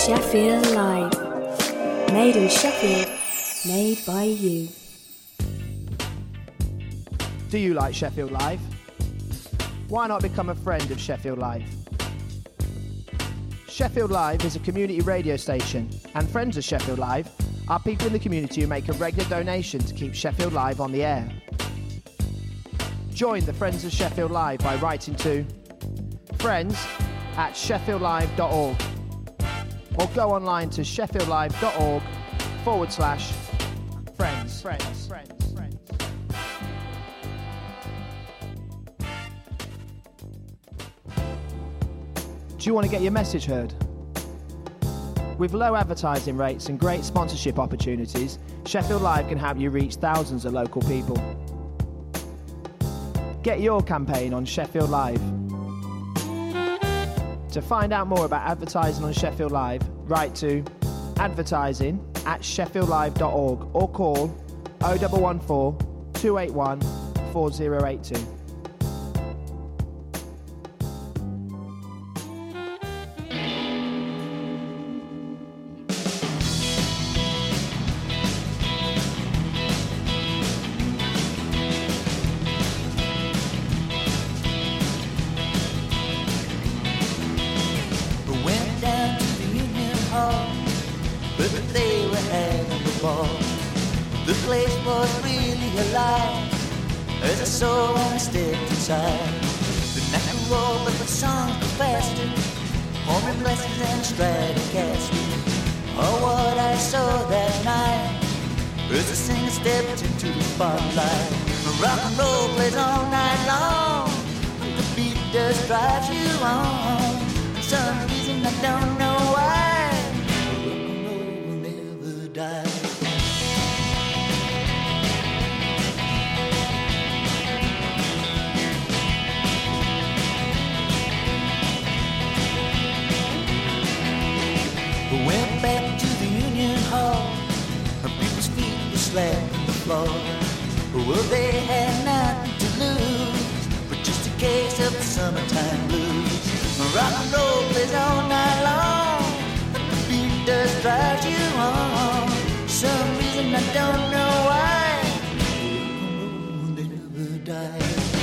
Sheffield Live. Made in Sheffield, made by you. Do you like Sheffield Live? Why not become a friend of Sheffield Live? Sheffield Live is a community radio station, and friends of Sheffield Live are people in the community who make a regular donation to keep Sheffield Live on the air. Join the Friends of Sheffield Live by writing to friends@sheffieldlive.org or go online to sheffieldlive.org/friends. Do you want to get your message heard? With low advertising rates and great sponsorship opportunities, Sheffield Live can help you reach thousands of local people. Get your campaign on Sheffield Live. To find out more about advertising on Sheffield Live, write to advertising@sheffieldlive.org or call 0114 281 4082. As I saw when I stepped inside, the night grew old, but the songs grew faster. Homing blessings and Stratocaster. Oh, what I saw that night as the singer stepped into the spotlight. Rock and roll plays all night long. The beat just drives you on. For some reason I don't know why. Rock and roll will never die. Went back to the Union Hall. People's feet were slapping the floor. Well, they had nothing to lose, but just a case of the summertime blues. Rock and roll plays all night long. The beat does drive you on. For some reason I don't know why. Rock and roll never dies.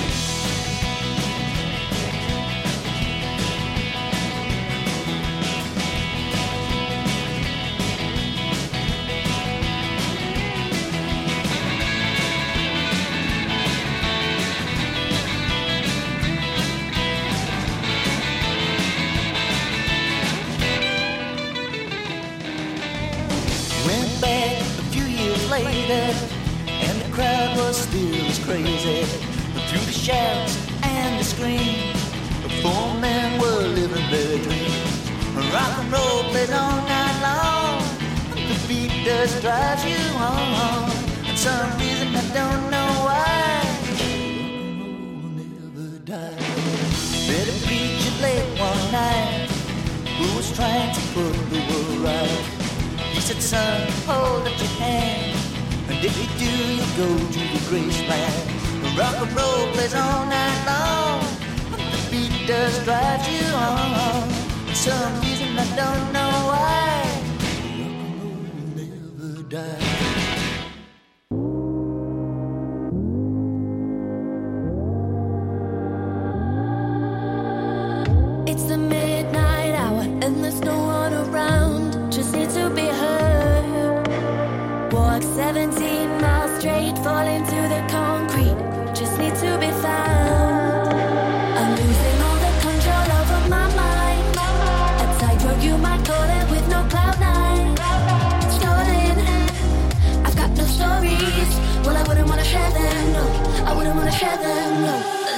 Later, and the crowd was still as crazy. But through the shouts and the screams, the four men were living their dreams. Rock and roll plays all night long. The beat does drive you on. For some reason I don't know why. Rock and roll never dies. Met a preacher late one night who was trying to put the world right. He said, son, hold up your hand, and if you do, you go to the graceland. Rock and roll plays all night long. The beat does drive you on. For some reason I don't know why. Rock and roll never dies. It's the midnight hour and there's no one around. Just need to be heard. Walk 17 miles straight, fall into the concrete. Just need to be found. I'm losing all the control over my mind. A tightrope you might call it with no cloud nine. Stolen, I've got no stories. Well, I wouldn't wanna share them, no. I wouldn't wanna share them, no.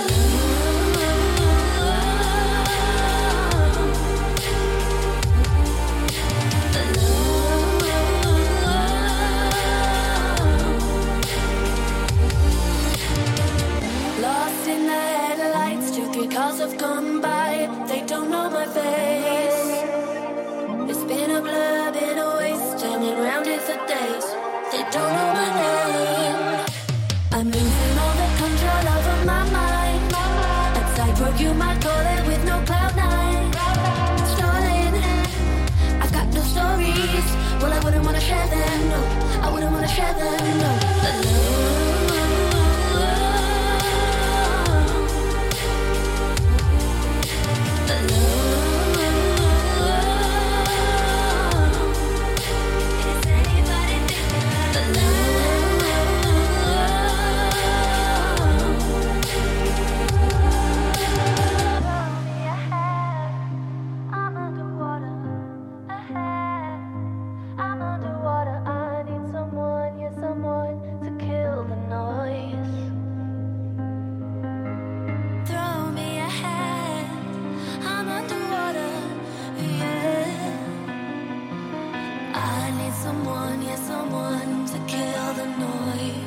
Cars have gone by, they don't know my face. It's been a blur, been a waste, turning round it for days. They don't know my name. I'm losing all the control over my mind. someone to kill the noise.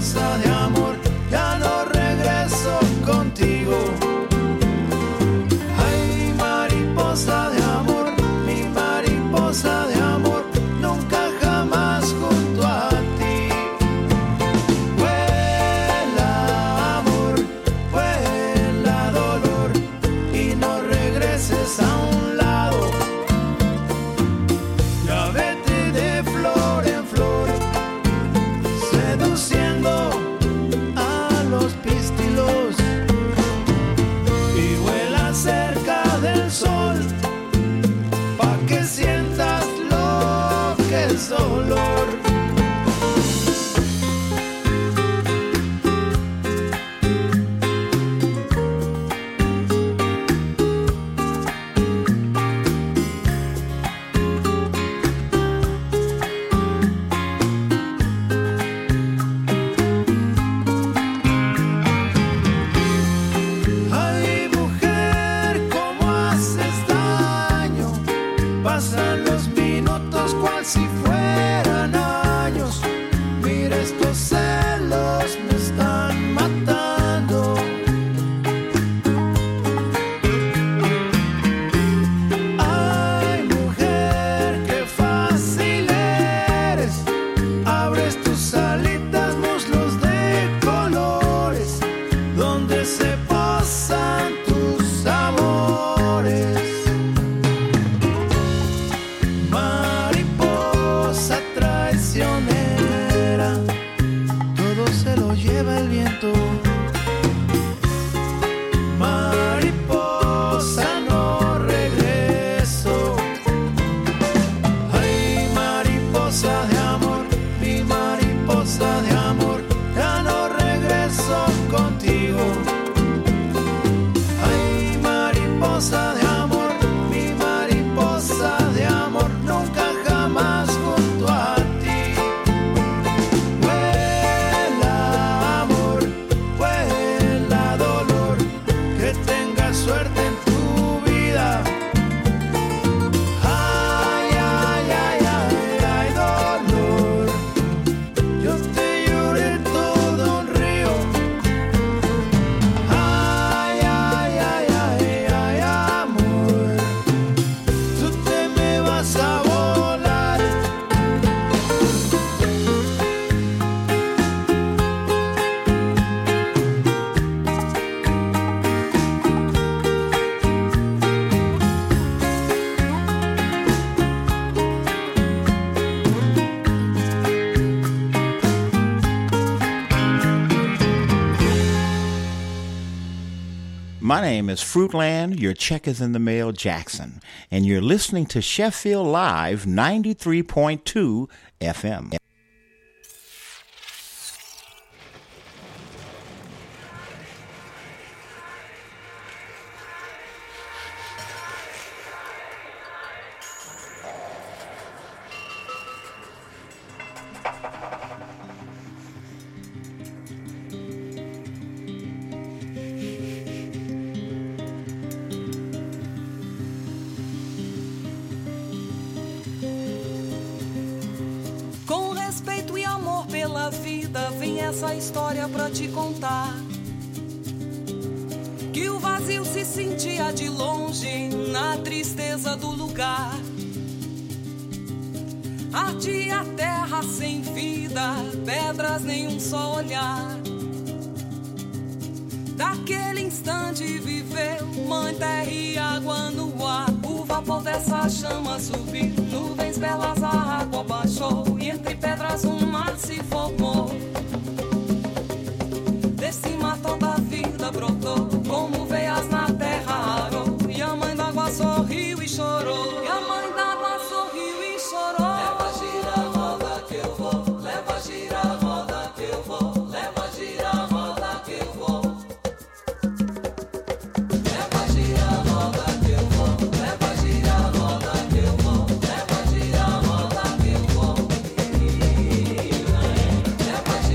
mariposa de amor, ya no regreso contigo. Ay, mariposa de amor, mi mariposa de amor, nunca jamás junto a ti. Vuela amor, vuela dolor, y no regreses a un lado. Ya vete de flor en flor, seduciendo a los pistilos, y vuela cerca del sol, pa' que sientas lo que es dolor. Ay, mujer, cómo haces daño. Pasan los minutos cual si fueran años. Mira, estos celos me están matando. Ay, mujer, qué fácil eres. Abres tus alitas, muslos de colores, donde se posan tus amores. Mariposa traicionera, todo se lo lleva el viento. Mariposa, no regreso. Ay, mariposa de amor, mi mariposa de amor, ya no regreso contigo. Ay, mariposa de amor, mi mariposa de amor, nunca jamás junto a ti. Vuela amor, vuela dolor, que tengas suerte en tu vida. Ay, ay, ay, ay, ay, dolor, yo te lloré todo un río. Ay, ay, ay, ay, ay, amor, tú te me vas a volar. My name is Fruitland, your check is in the mail, Jackson, and you're listening to Sheffield Live 93.2 FM. Com respeito e amor pela vida, vem essa história pra te contar. Que o vazio se sentia de longe, na tristeza do lugar. Ardia a terra sem vida, pedras nenhum só olhar. Daquele instante viveu mãe terra e água no ar. O vapor dessa chama subiu, nuvens belas a água baixou, e entre pedras um mar se formou. Desse mar toda a vida brotou, como veias na terra arou, e a mãe d'água sorriu e chorou. E a mãe d'água sorriu e chorou. Leva gira a roda que eu vou, leva gira a roda que eu vou, leva gira a roda que eu vou. Leva gira a roda que eu vou, leva gira a roda que eu vou, leva gira a roda que eu vou. Leva gira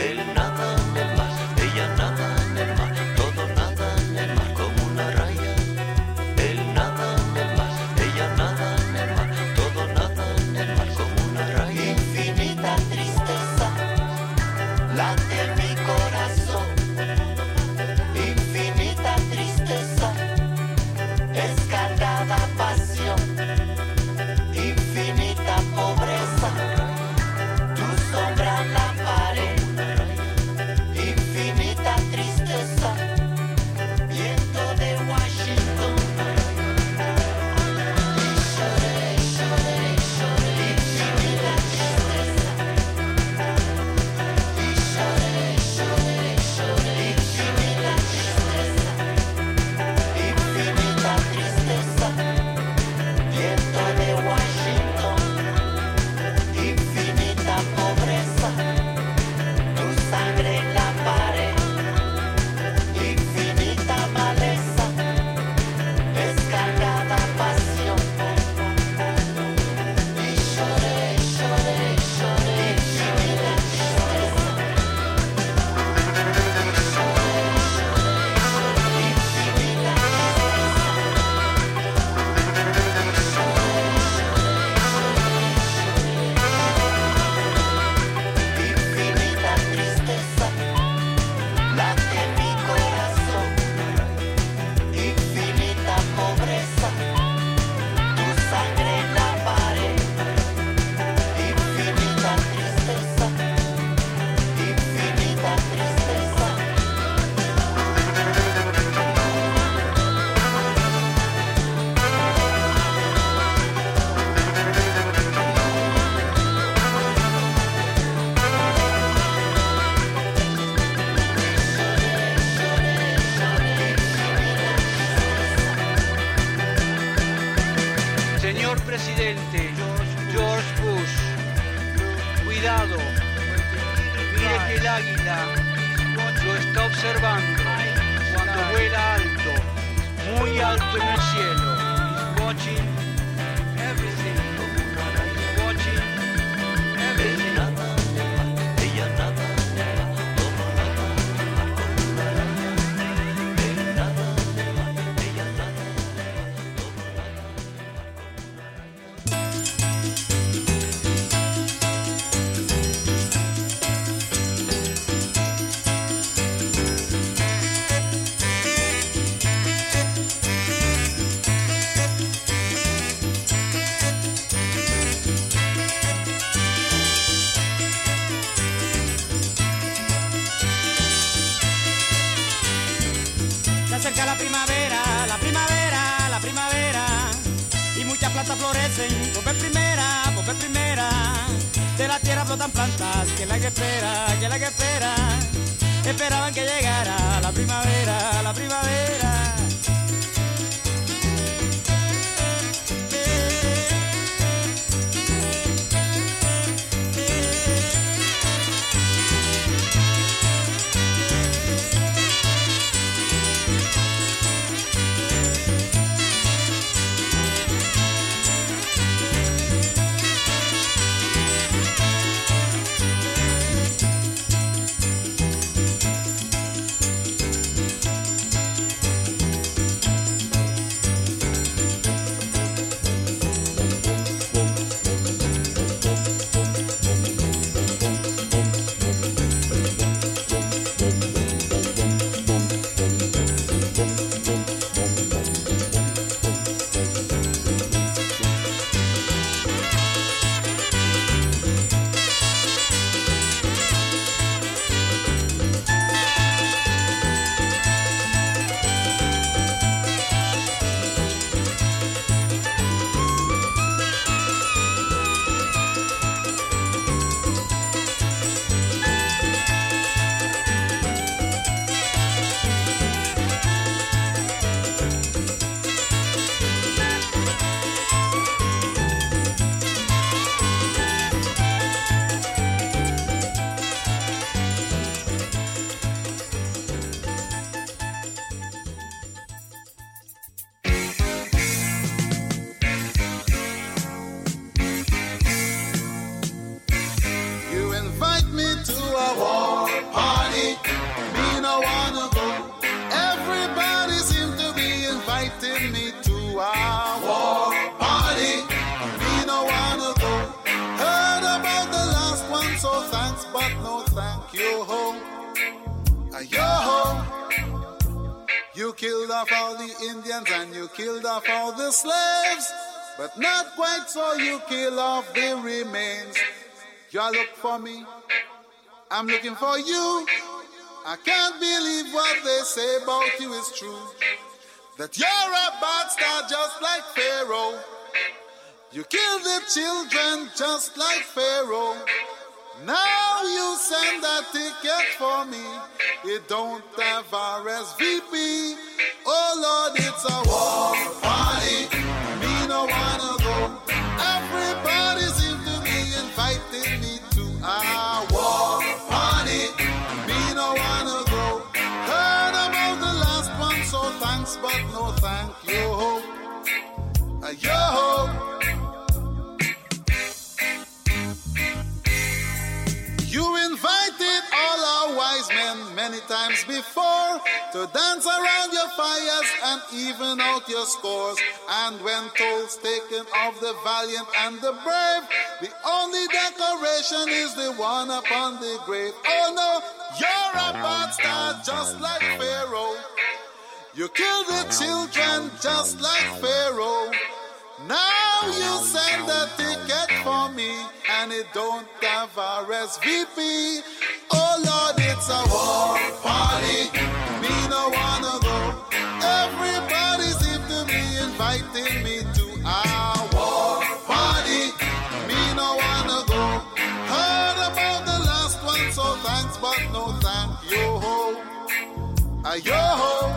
presidente George Bush, cuidado, mire que el águila lo está observando cuando vuela alto, muy alto en el cielo. He's watching everything. He's watching everything. Acerca la primavera, la primavera, la primavera, y muchas plantas florecen por vez primera, de la tierra brotan plantas, que es la que espera, esperaban que llegara la primavera, la primavera. so thanks, but no thank you. Yo-ho. You killed off all the Indians and you killed off all the slaves, but not quite so you kill off the remains. You look for me, I'm looking for you. I can't believe what they say about you is true, that you're a bad star just like Pharaoh. You kill the children just like Pharaoh. Now you send a ticket for me. It don't have RSVP. Oh Lord, it's a war party. Me no wanna go. Everybody seems to be inviting me to a war party. Me no wanna go. Heard about the last one, so thanks, but no thank you. Yo. You invited all our wise men many times before to dance around your fires and even out your scores. And when tolls taken of the valiant and the brave, the only decoration is the one upon the grave. Oh no, you're a bad star just like Pharaoh. You kill the children just like Pharaoh. Now you send a ticket for me and it don't have RSVP. Oh Lord, it's a war party. Me no wanna go. Everybody seems to be inviting me to a war party. Me no wanna go. Heard about the last one, so thanks, but no thank you. Yo-ho.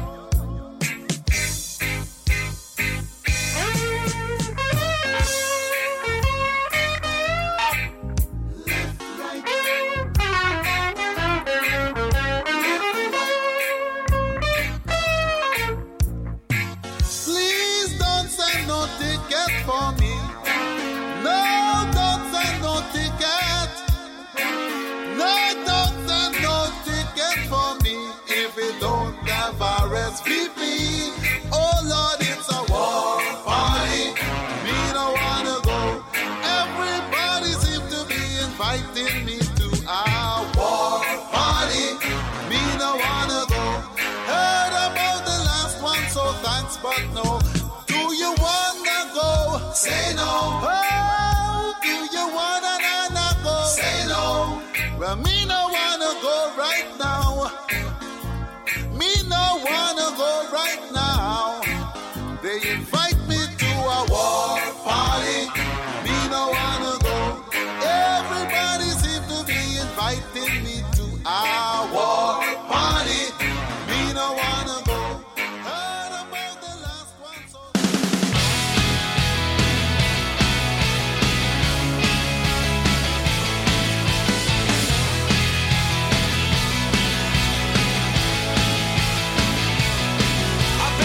For me, no, don't send no ticket. No, don't send no ticket for me if it don't have RSVP. Oh Lord, it's a war party. Me no wanna go. Everybody seems to be inviting me to a war party. Me no wanna go. Heard about the last one, so thanks, but no. Do you wanna go? Say no. Oh, do you wanna go? Say no. Well, me no wanna go right now. Me no wanna go right now. They invite me to a war party. Me no wanna go. Everybody seems to be inviting me to a war party. Me no wanna go. Heard about the last one, so I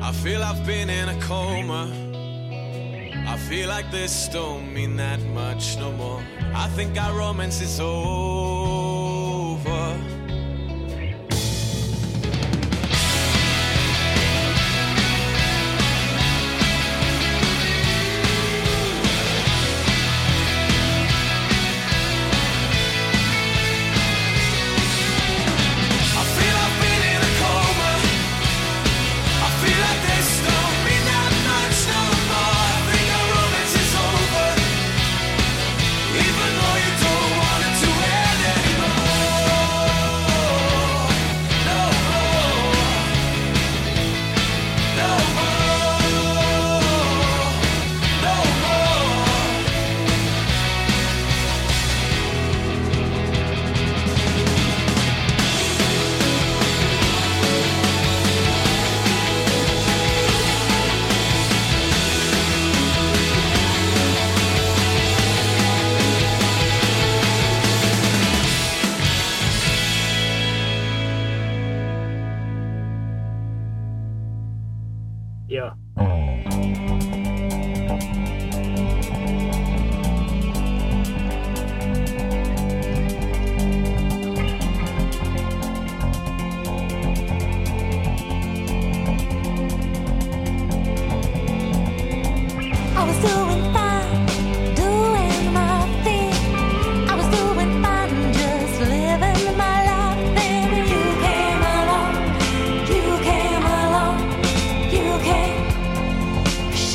I feel I've been in a coma. I feel like this don't mean that much no more. I think our romance is over. Yeah. I was doing fine, doing my thing. I was doing fine, just living my life. Then you came along, you came along, you came.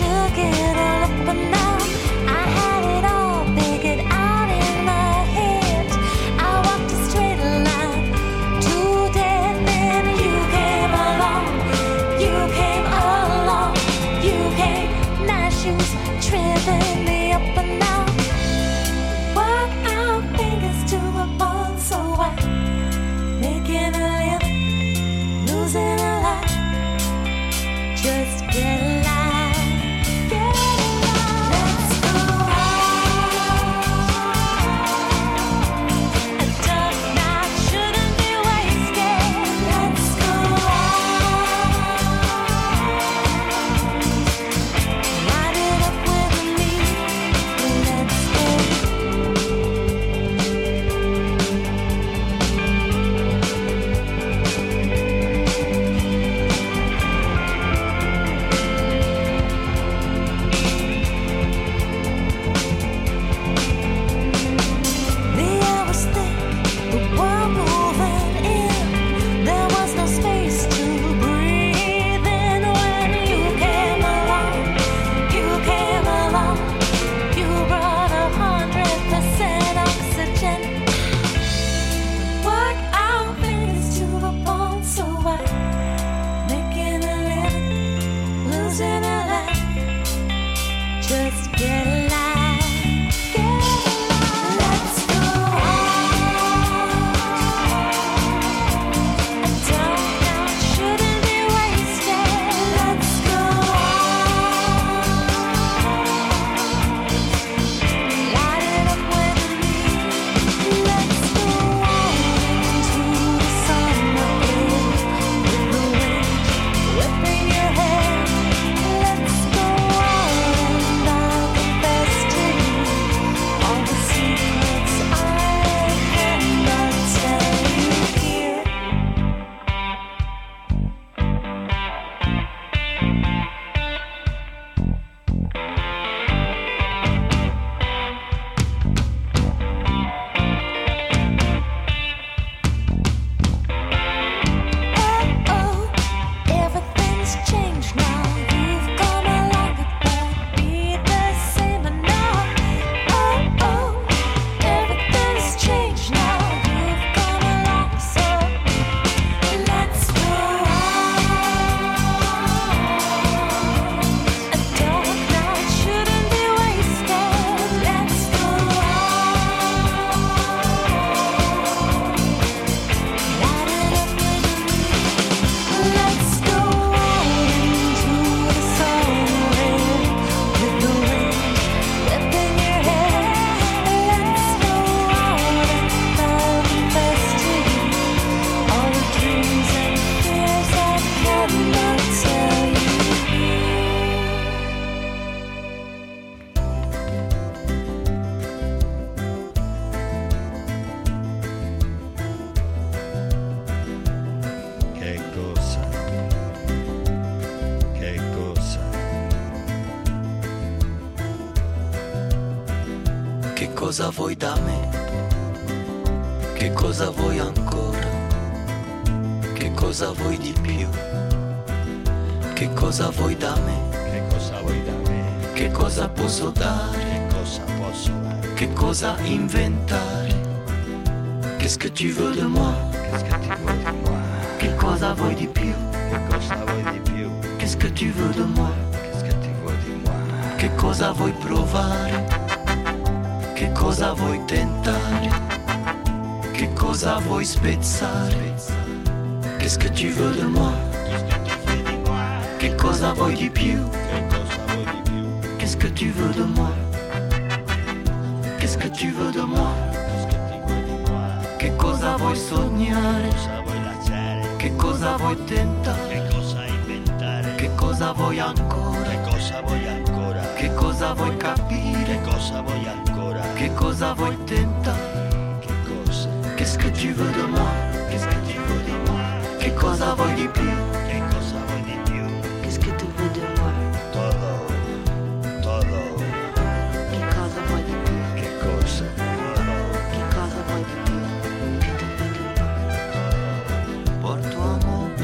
cosa vuoi da me? Che cosa vuoi ancora? Che cosa vuoi di più? Che cosa vuoi da me? Che cosa vuoi da me? Che cosa posso dare? Che cosa posso dare? Che cosa inventare? Qu'est-ce que tu veux de moi? Qu'est-ce que tu veux de moi? Che cosa vuoi di più? Che cosa vuoi di più? Qu'est-ce que tu veux de moi? Qu'est-ce que tu veux de moi? Che cosa vuoi provare? Che cosa vuoi tentare? Che cosa vuoi spezzare? Qu'est-ce que tu veux de moi? Qu'est-ce que tu veux de moi? Che cosa vuoi di più? Che cosa vuoi di più? Qu'est-ce que tu veux de moi? Qu'est-ce que tu veux de moi? Qu'est-ce que tu veux de moi? Che cosa vuoi sognare? Cosa vuoi lasciare? Che cosa vuoi tentare? Che cosa inventare? Che cosa vuoi ancora? Che cosa vuoi ancora? Che cosa vuoi capire? Che cosa vuoi ancora? Che cosa vuoi tentare? Che cosa? Qu'est-ce que tu veux de moi? Qu'est-ce que tu veux de moi? Che cosa vuoi di più? Che cosa vuoi di più? Qu'est-ce que tu veux de moi? Todo, todo. Che cosa vuoi di più? Che cosa? Todo. Che cosa vuoi di più? Che tu veux de moi? Porto amore,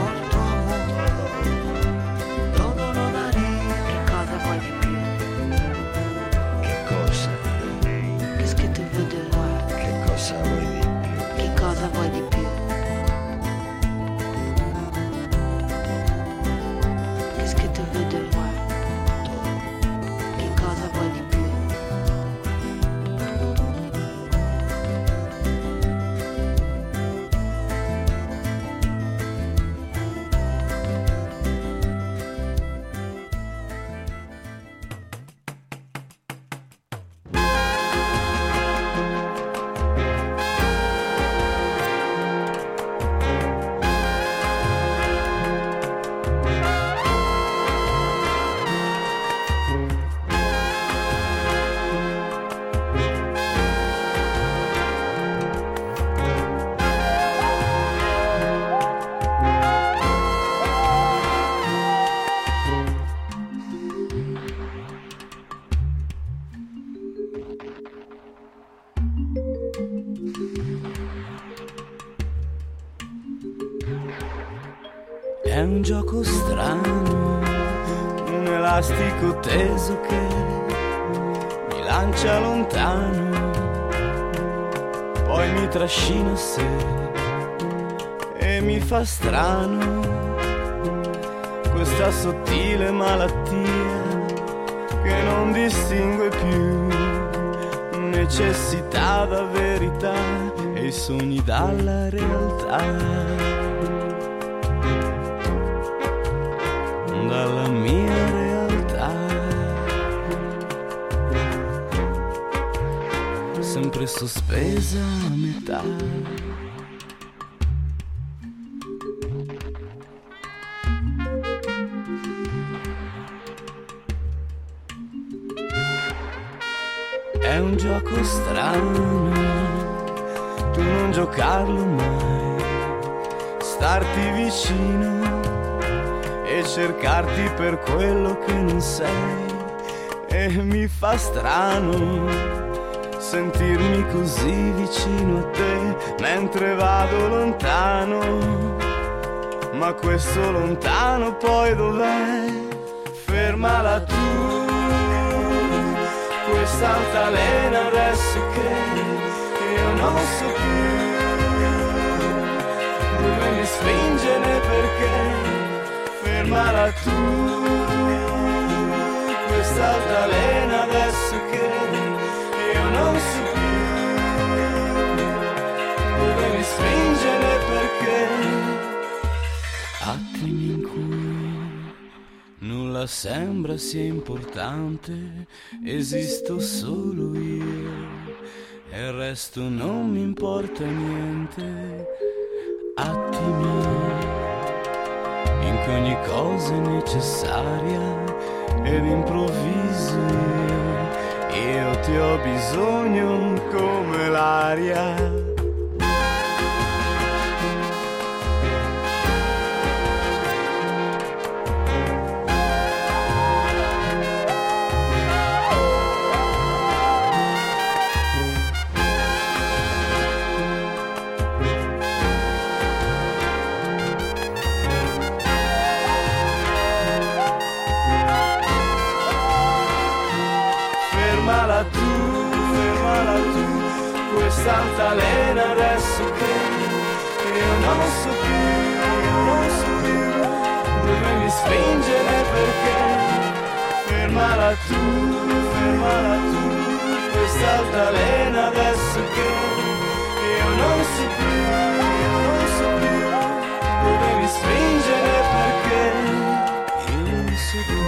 todo lo daría. Che cosa vuoi di più? Che cosa? Qu'est-ce que tu veux de moi? Che cosa vuoi di più? Che cosa vuoi di più? Qu'est-ce que tu veux de moi? Che cosa vuoi di più? È un gioco strano, un elastico teso che mi lancia lontano, poi mi trascina a sé e mi fa strano questa sottile malattia che non distingue più necessità da verità e i sogni dalla realtà. Dalla mia realtà, sempre sospesa a metà. È un gioco strano, tu non giocarlo mai, starti vicino e cercarti per quello che non sei. E mi fa strano sentirmi così vicino a te mentre vado lontano, ma questo lontano poi dov'è? Fermala tu, questa altalena adesso che io non so più dove mi spinge né perché. Fermala tu, questa altalena adesso che io non so più dove mi spinge né perché. Attimi in cui nulla sembra sia importante, esisto solo io e il resto non mi importa niente. Attimi in cui ogni cosa è necessaria ed improvviso io ti ho bisogno come l'aria. quest'altalena adesso che io non so più dove mi spingere, perché fermala tu, quest'altalena adesso che io non so più dove mi spingere, perché io non so più.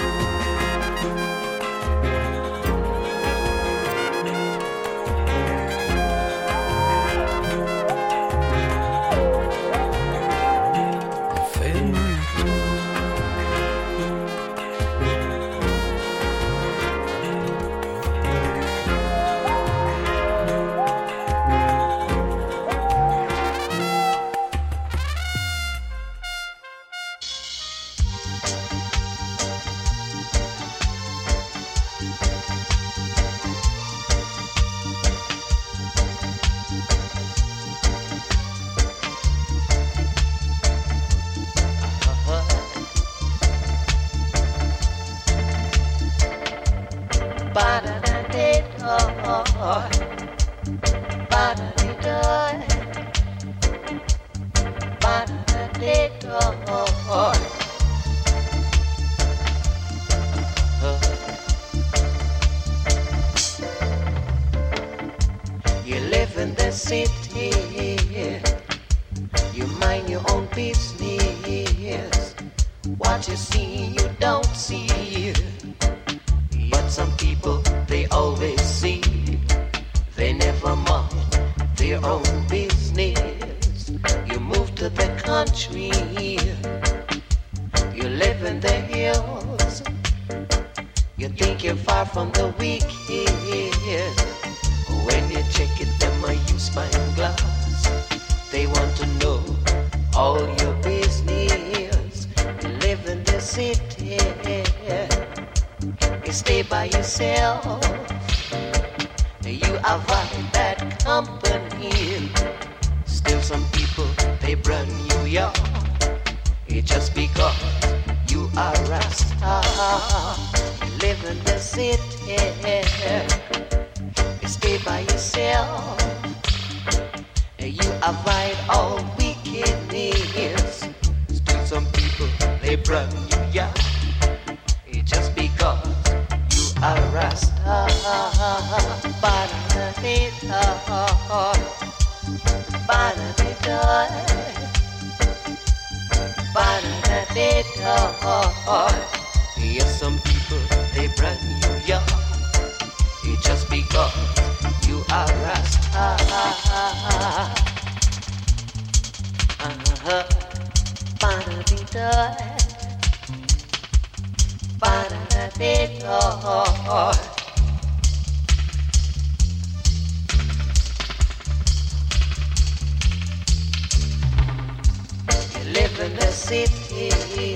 You live in the city, you mind your own business. What you see, you don't see. But some people, they always see. They never mind their own business. You move to the country, you live in the hills. You think you're far from the wicked. When you check it, them a use spine glass. They want to know all your business. You live in the city, you stay by yourself. You avoid that company. Still some people, they brand you young. It's just because you are Rasta. You live in the city, you stay by yourself. You avoid all wickedness. Still some people, they brand you young. It's just because you are Rasta. Yes, some people, they brand you young. It's just because you are Rasta. You live in the city,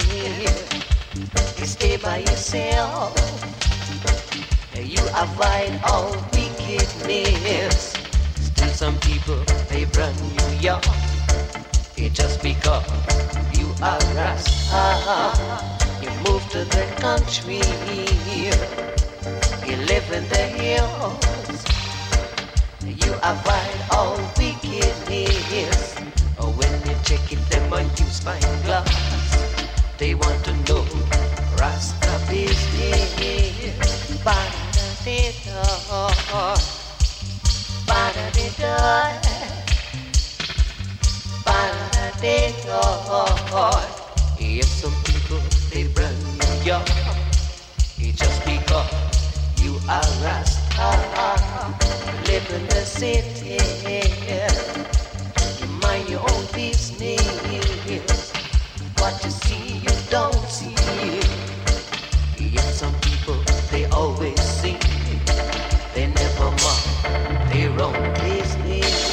you stay by yourself. You avoid all wickedness. Still some people, they brand you young. It's just because you are Rasta. You move to the country, you live in the hills. You avoid all wickedness. When you check it, them on use fine glass. They want to know Rasta business. Yes, some people, they brand you young. It's just because you are Rasta. You live in the city, you mind your own business. What you see, you don't see. Yet some people, they always sing. They never mind their own business.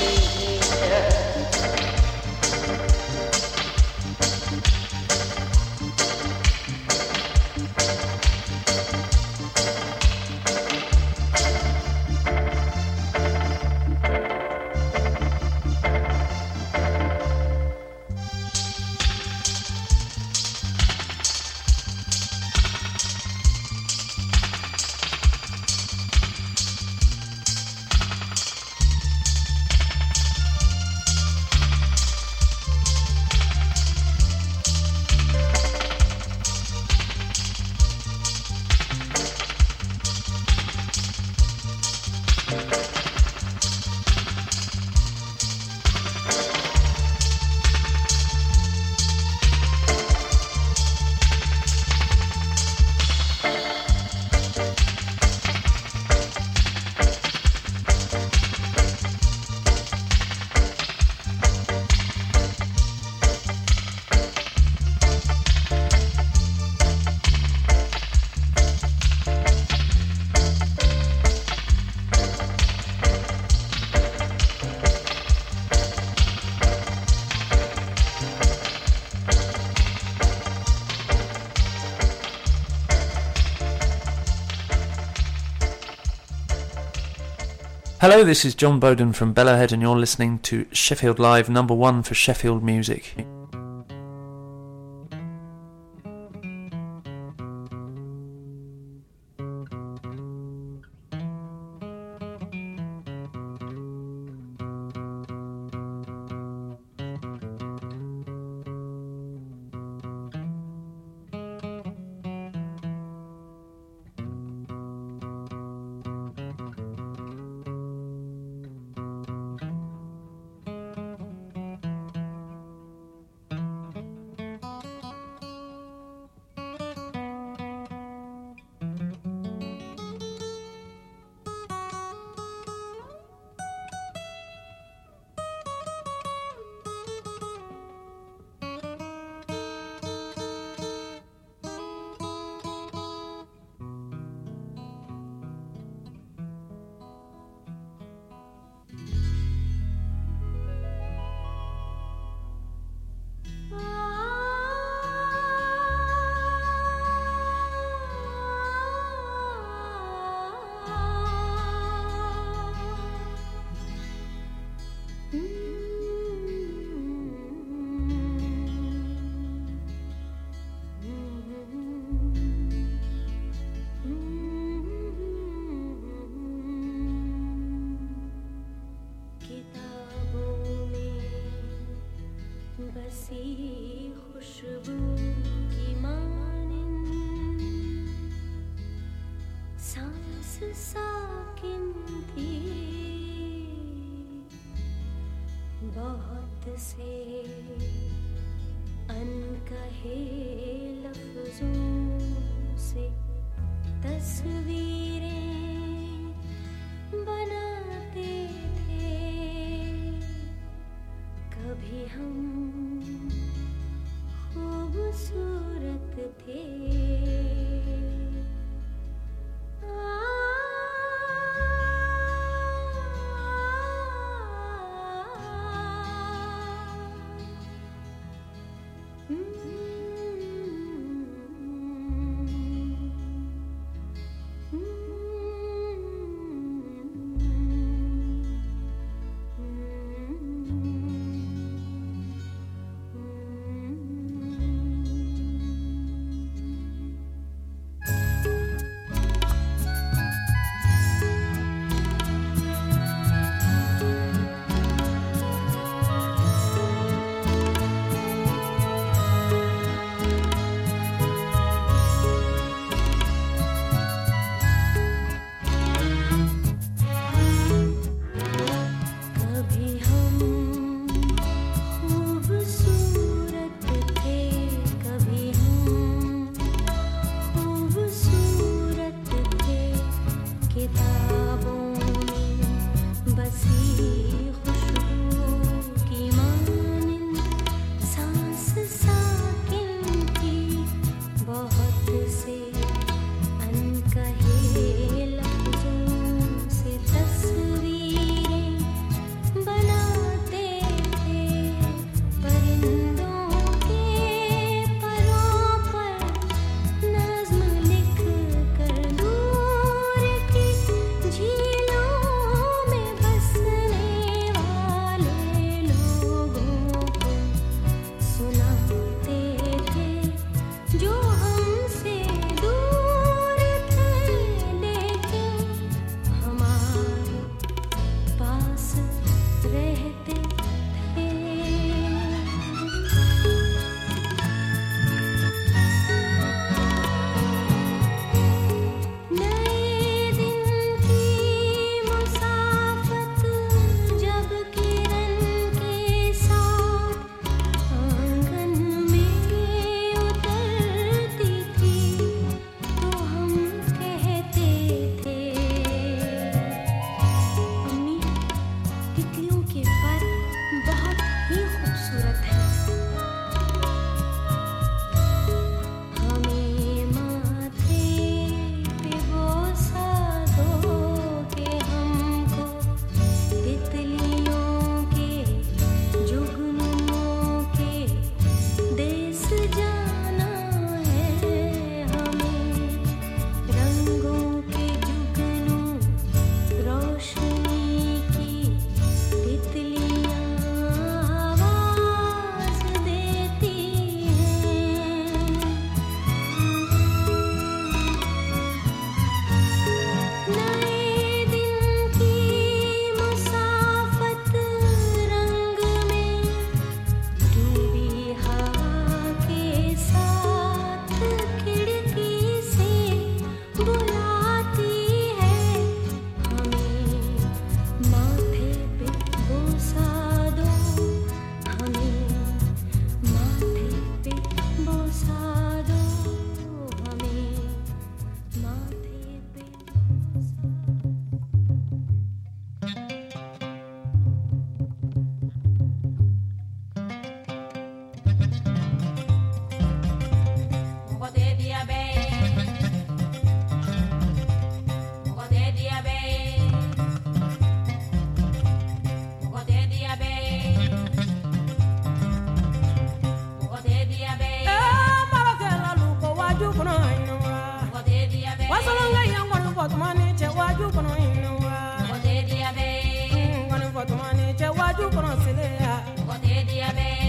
Hello, this is John Bowden from Bellowhead and you're listening to Sheffield Live, #1 for Sheffield music.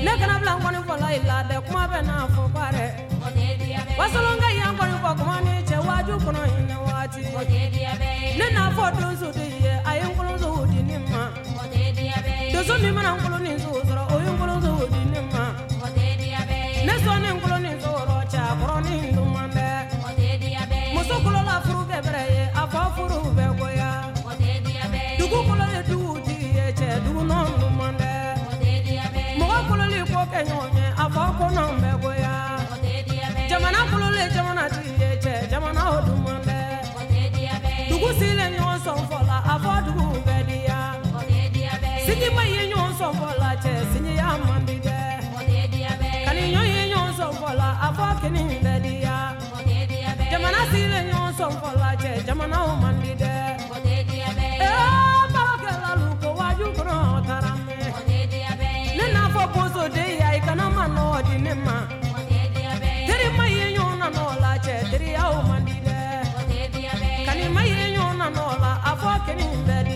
ne kana blan kwani fola ila de kuma be na fo kware wasalonga yan kwani fo kuma ni che waju kono ina wati ne na fo dun su de ye ayin kulun su di ni ma do so ni mana kulun ni su soro oyin kulun su di ni ma ne so ni kulun ni su ro cha koro ni ndumande muso kulo la furu ke bere ye afa furu be goya dugu kulo le du di ye che dugu non ndumande mo kulo le ko ke nyonye afa ko non be goya jamana kulo le jamana di ye che jamana odumande dugu sile nyon son fola afa dugu be dia sinyi maye nyon son fola che sinyi ya mandi de kani nyon nyon son fola afa kini be dia jamana sile nyon son fola che jamana o mandi de barakela luko waju kono tarame ne na fo poso de ya ikana mano di ne ma teri maye nyon na no la che teri ya o mandi de kani maye nyon na no la afa kini be